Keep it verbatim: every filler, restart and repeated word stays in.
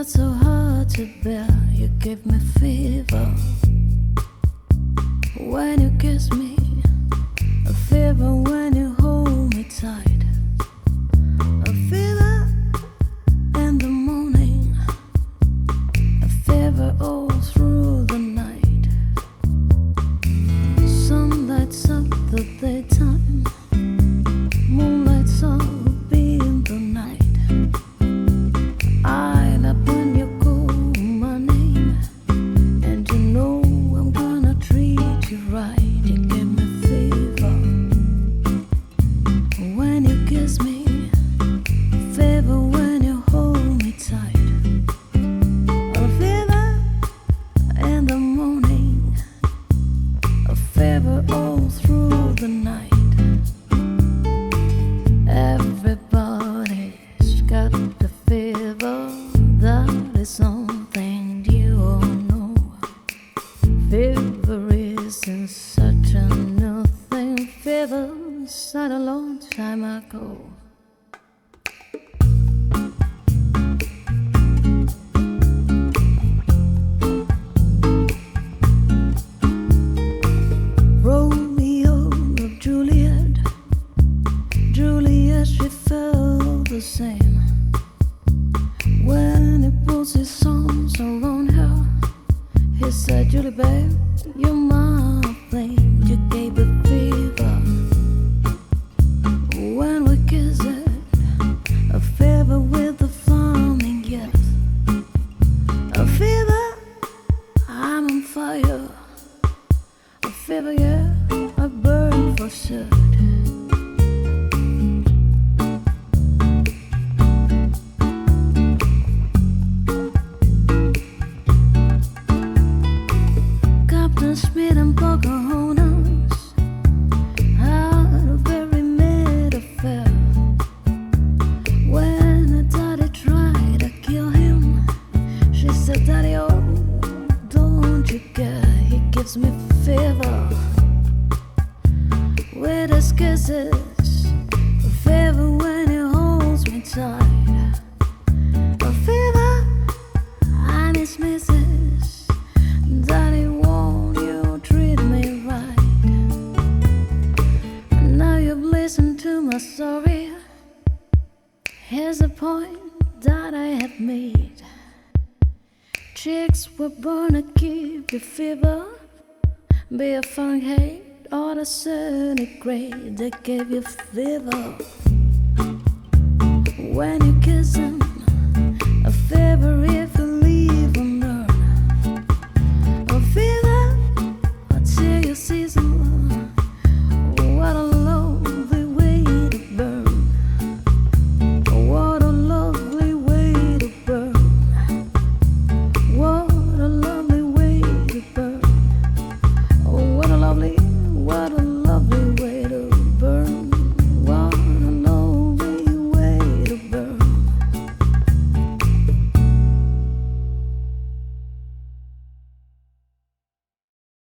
got so hard to bear. You gave me fever when you kiss me, a fever when you hold me tight, a fever in the morning, a fever all through the night. Sun lights up the daytime, moon lights up in the night. I love when you call my name, and you know I'm gonna treat you right. You give me fever when you kiss me, fever when you hold me tight, a fever in the morning, a fever all through the night. Everybody's got the fever, that is something you all know. Fever isn't such a new thing, fever started a long time ago. Romeo of Juliet, Juliet, she felt the same when he puts his arms around her. He said, Julie, babe, you're my flame. You gave me fever when we kissed it, a fever with a flaming yes, a fever, I'm on fire, a fever, yeah, I burn for sure. Captain Smith and Pocahontas had a very mad affair. When her daddy tried to kill him, she said, Daddy, oh, don't you care? He gives me fever with his kisses, a fever when he holds me tight, a fever, I'm his missus. Daddy, won't you treat me right? Now you've listened to my story. Here's the point that I have made. Chicks were born to keep you fever, be a Fahrenheit or a centigrade. They gave you fever when you kiss them,